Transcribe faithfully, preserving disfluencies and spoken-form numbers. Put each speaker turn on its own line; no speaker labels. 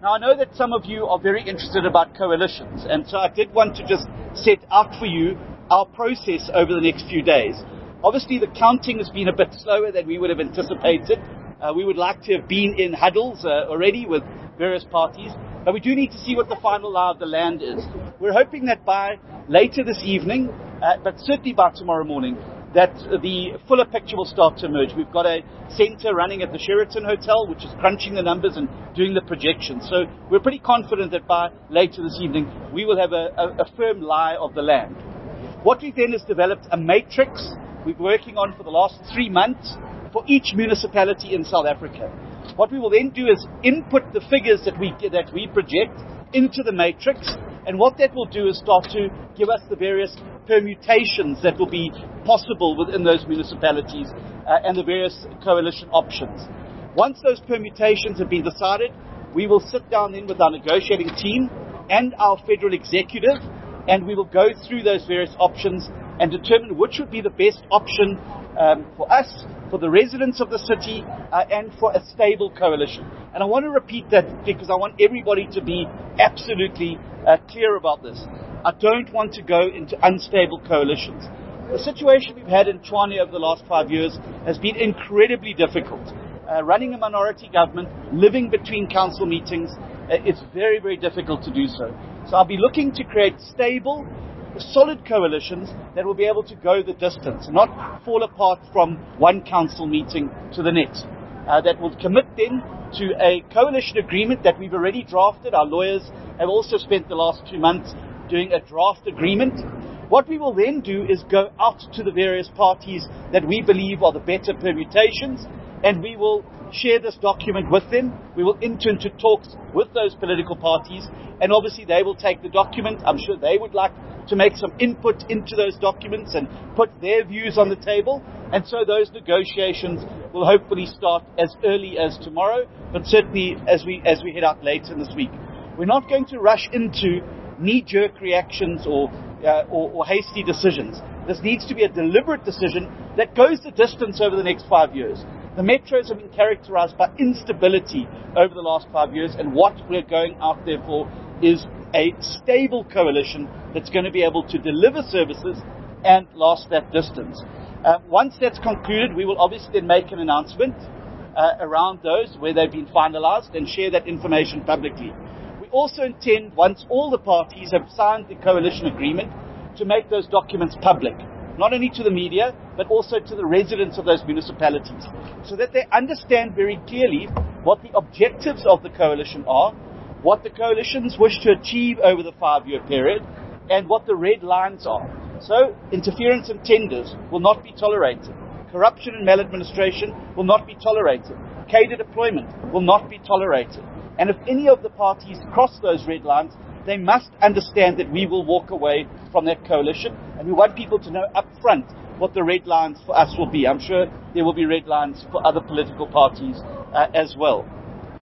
Now, I know that some of you are very interested about coalitions, and so I did want to just set out for you our process over the next few days. Obviously, the counting has been a bit slower than we would have anticipated. Uh, we would like to have been in huddles uh, already with various parties, but we do need to see what the final lie of the land is. We're hoping that by later this evening, uh, but certainly by tomorrow morning, that the fuller picture will start to emerge. We've got a centre running at the Sheraton Hotel, which is crunching the numbers and doing the projections. So we're pretty confident that by later this evening, we will have a, a, a firm lie of the land. What we then is developed a matrix we've been working on for the last three months for each municipality in South Africa. What we will then do is input the figures that we that we project into the matrix, and what that will do is start to give us the various permutations that will be possible within those municipalities uh, and the various coalition options. Once those permutations have been decided, we will sit down then with our negotiating team and our federal executive, and we will go through those various options and determine which would be the best option um, for us, for the residents of the city, uh, and for a stable coalition. And I want to repeat that because I want everybody to be absolutely uh, clear about this. I don't want to go into unstable coalitions. The situation we've had in Tshwane over the last five years has been incredibly difficult. Uh, running a minority government, living between council meetings, uh, it's very, very difficult to do so. So I'll be looking to create stable, solid coalitions that will be able to go the distance, not fall apart from one council meeting to the next. Uh, that will commit then to a coalition agreement that we've already drafted. Our lawyers have also spent the last two months doing a draft agreement. What we will then do is go out to the various parties that we believe are the better permutations, and we will share this document with them. We will enter into talks with those political parties, and obviously they will take the document. I'm sure they would like to make some input into those documents and put their views on the table, and so those negotiations will hopefully start as early as tomorrow, but certainly as we as we head out later this week. We're not going to rush into knee-jerk reactions or, uh, or, or hasty decisions. This needs to be a deliberate decision that goes the distance over the next five years. The metros have been characterized by instability over the last five years, and what we're going out there for is a stable coalition that's going to be able to deliver services and last that distance. Uh, once that's concluded, we will obviously then make an announcement uh, around those where they've been finalized and share that information publicly. We also intend, once all the parties have signed the coalition agreement, to make those documents public, not only to the media, but also to the residents of those municipalities, so that they understand very clearly what the objectives of the coalition are, what the coalitions wish to achieve over the five-year period, and what the red lines are. So, interference in tenders will not be tolerated. Corruption and maladministration will not be tolerated. Cadre deployment will not be tolerated. And if any of the parties cross those red lines, they must understand that we will walk away from that coalition, and we want people to know up front what the red lines for us will be. I'm sure there will be red lines for other political parties uh, as well.